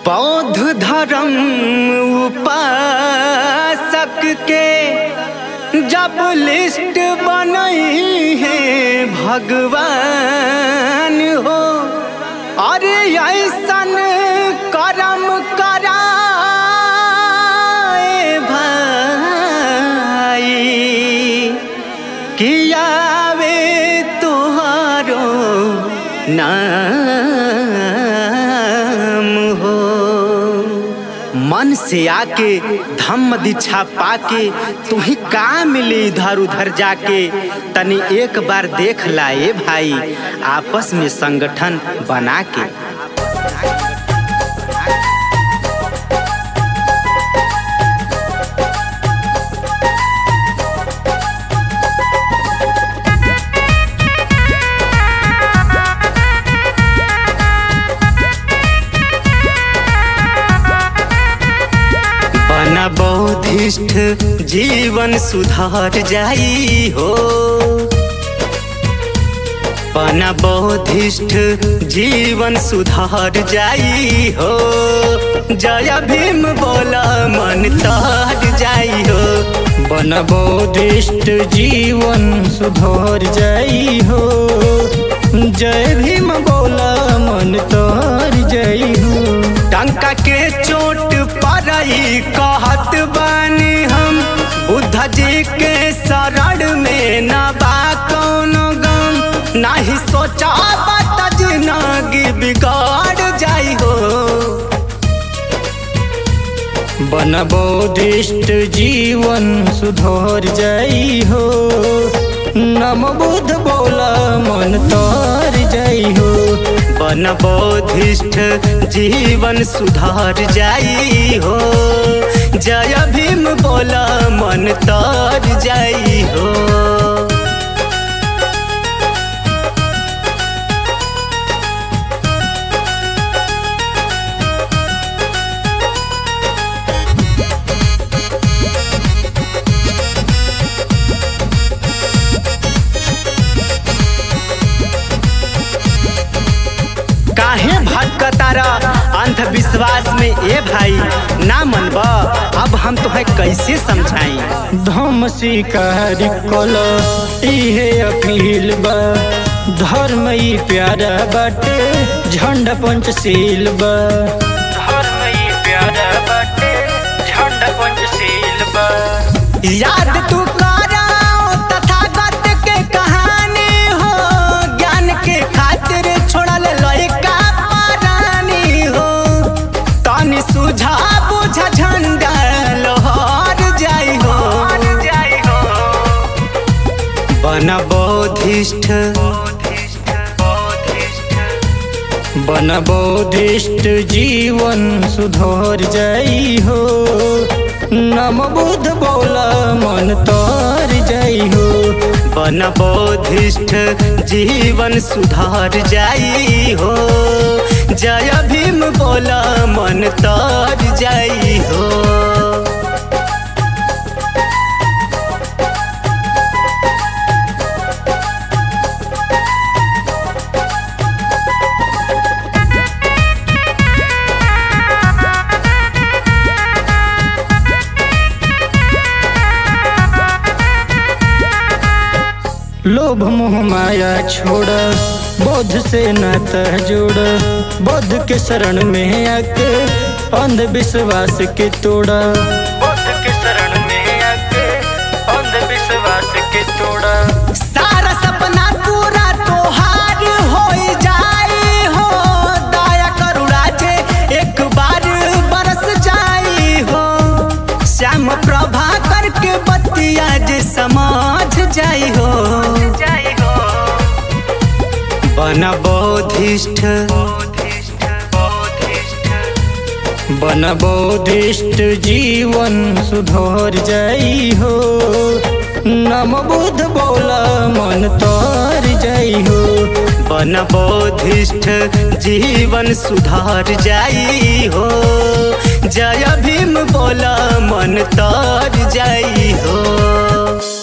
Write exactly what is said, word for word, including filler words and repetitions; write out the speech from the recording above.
बौद्ध धर्म उपासक के जब लिस्ट बनई है भगवान हो, अरे ऐसन करम कराए भाई कियावे तुहारो नाम हो। मन से आके धम्म दीक्षा पाके तुम्हें का मिले इधर उधर जाके, तनी एक बार देख लाए भाई आपस में संगठन बना के। बना बौद्धिष्ठ जीवन सुधार जाई हो, बना बौद्धिष्ठ जीवन सुधार जाई हो। जय भीम बोला मन तार जाई हो, बना बौद्धिष्ठ जीवन सुधार जाई हो। जय भीम बोला मन तार जाई हो। टंका के चोट परई कहत बानी हम, बुद्ध जी के शरण में न बा कौनो गम। नाही सोचा बात जिंदगी बिगाड़ जाई हो, बना बौद्धिष्ठ जीवन सुधार जाई हो। नम बुद्ध बोला मन तार जाई हो, बना बौद्धिष्ठ जीवन सुधार जाई हो। जय भीम बोला मन तार जाई हो। काहे भटकतारा अंधविश्वास में ए भाई ना मनबा, अब हम तुम्हें कैसे समझाई। धम्म स्वीकार कला इहे अपील बा, धर्म ई प्यारा बाटे झंडा पंचशील बा। धर्म ई प्यारा बाटे झंडा पंचशील बा। याद तू कराओ तथागत के कहानी हो, ज्ञान के खातिर छोड़ल लइका पारानी हो। तनी सुझा बुझा झंडा लोहर जाई हो, बना बौद्धिष्ठ बना बौद्धिष्ठ जीवन सुधार जाई हो। नम बुद्ध बोला मन तार जाई हो, बना बौद्धिष्ठ जीवन सुधार जाई हो। जय भीम बोला मन तार जाई हो। लोभ मोह माया छोड़ बौद्ध से नाता जोड़। बौद्ध के शरण में आके अंधविश्वास के तोड़ा। बौद्ध के शरण में आके अंधविश्वास के तोड़ा। सारा सपना पूरा तोहार हो जाई हो, दया करुणा जे एक बार बरस जाई हो। श्याम प्रभा करके बतिया जे समझ जाई हो, बना बौद्धिष्ठ बना बौद्धिष्ठ जीवन सुधार जाई हो। नम बुद्ध बोला मन तार जाई हो, बना बौद्धिष्ठ जीवन सुधार जाई हो। जय भीम बोला मन तार जाई हो।